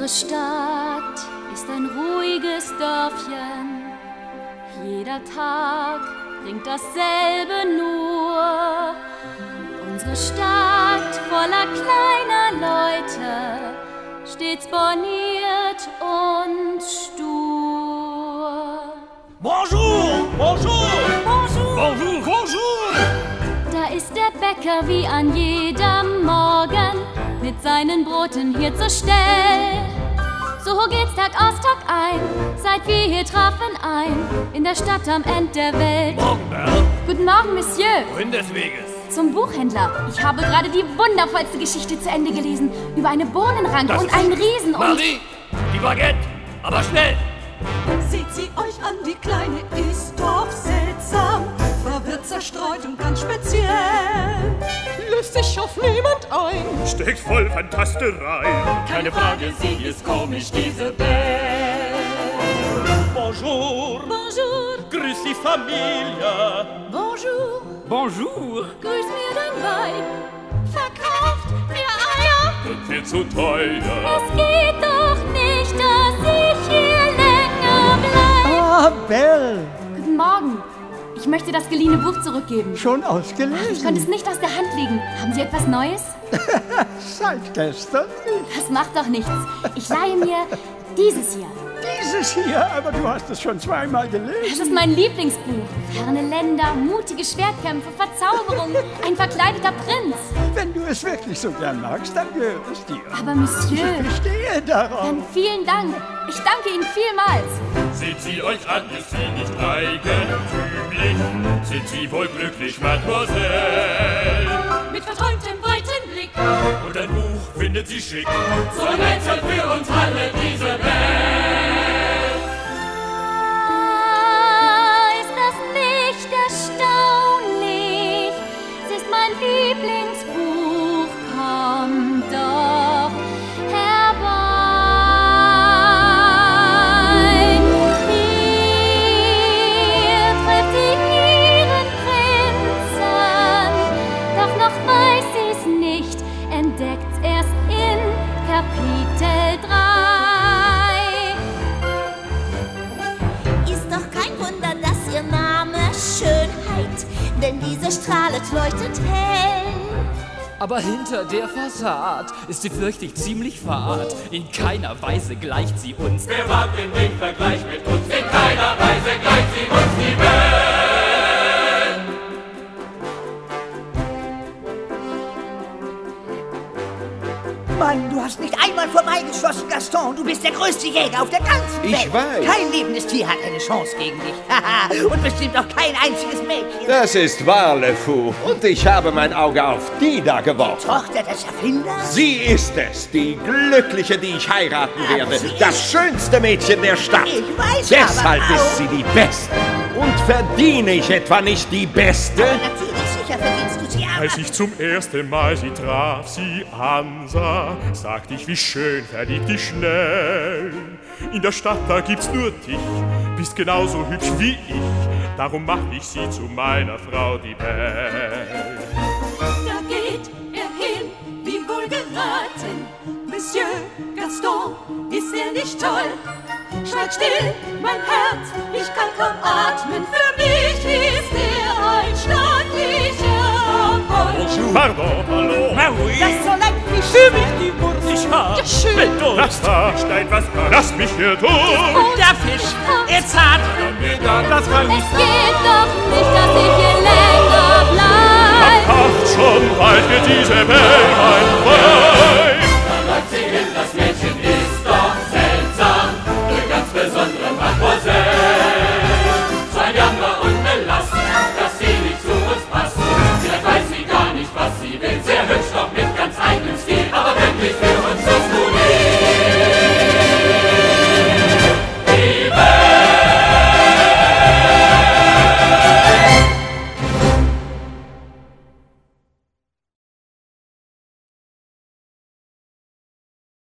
Unsere Stadt ist ein ruhiges Dörfchen. Jeder Tag bringt dasselbe nur. Unsere Stadt voller kleiner Leute, stets borniert und stur. Bonjour, bonjour, Bonjour. bonjour, bonjour. Da ist der Bäcker wie an jedem Morgen mit seinen Broten hier zur Stell. So geht's Tag aus, Tag ein, seit wir hier trafen ein, in der Stadt am Ende der Welt. Morgen, Bert. Guten Morgen, Monsieur. Wohin des Weges? Zum Buchhändler. Ich habe gerade die wundervollste Geschichte zu Ende gelesen. Über eine Bohnenranke Das und ist einen Riesen und... Marie, die Baguette, aber schnell. Seht sie euch an, die Kleine ist doch seltsam, verwirrt, zerstreut und ganz speziell. Löst sich auf niemand ein, Steckt voll Fantasterei. keine Frage, sie ist komisch, diese Belle. Bonjour, Bonjour, grüß die Familie. bonjour, Bonjour. grüß mir dein Weib. Verkauft mir Eier. Wird mir zu teuer. Es geht doch nicht, dass ich hier länger bleibe. Ah, Belle, Guten Morgen. Ich möchte das geliehene Buch zurückgeben. schon Ich ausgelesen. konnte es nicht aus der Hand legen. Haben Sie etwas Neues? Seit gestern nicht. Das macht doch nichts. Ich leihe mir dieses hier. Dieses hier, aber du hast es schon zweimal Das gelesen. ist mein Lieblingsbuch. Ferne Länder, mutige Schwertkämpfe, Verzauberung, ein verkleideter Prinz. Wenn du es wirklich so gern magst, dann gehört es dir. Aber Monsieur, Ich bestehe darauf. dann vielen Dank. Ich danke Ihnen vielmals. Seht sie euch an, ist sie nicht eigentümlich? Sind sie wohl glücklich, Mademoiselle? Mit verträumtem weiten Blick, Und ein Buch findet sie schick. so ein Rätsel für uns alle, diese Welt. Ah, ist das nicht erstaunlich? Es ist mein Lieblingsbuch. Komm doch herbei. Hier trifft sie ihren Prinzen. Doch noch weiß sie's nicht, entdeckt's erst in Kapitel 3. Ist doch kein Wunder, dass ihr Name Schönheit, denn diese strahlet, leuchtet hell. Aber hinter der Fassade ist sie fürchtig ziemlich fad. In keiner Weise gleicht sie uns. Wer wagt den Vergleich mit uns? In keiner Weise gleicht sie uns die Welt. Mann, du hast nicht einmal vorbeigeschossen, Gaston. Du bist der größte Jäger auf der ganzen Welt. Ich weiß. Kein lebendes Tier hat eine Chance gegen dich. Haha. Und bestimmt auch kein einziges Mädchen. Das ist wahr, Le Fou. Und ich habe mein Auge auf die da geworfen. Tochter des Erfinders? Sie ist es, die Glückliche, die ich heiraten Aber werde. sie ist- Das schönste Mädchen der Stadt. Ich weiß Deshalb aber auch- ist sie die Beste. Und verdiene ich etwa nicht die Beste? Aber natürlich, sicher verdienst du sie aber. Als ich zum ersten Mal sie traf, sie ansah, sagte ich, wie schön verlieb dich schnell. In der Stadt, da gibt's nur dich, bist genauso hübsch wie ich, darum mach ich sie zu meiner Frau, die Belle. Da geht er hin, wie wohl geraten. Monsieur Gaston, ist er nicht toll? Schweig still, mein Herz, ich kann kaum atmen. Für mich ist er ein stattlicher Boll. Pardon, hallo. Das soll ein Fisch sein. Ich hab schön. das da steigt was an. Lass mich hier durch. Der Fisch, er zart. Das kann Es geht doch nicht, dass ich hier länger bleib. Ach, schon bald wird diese Welt ein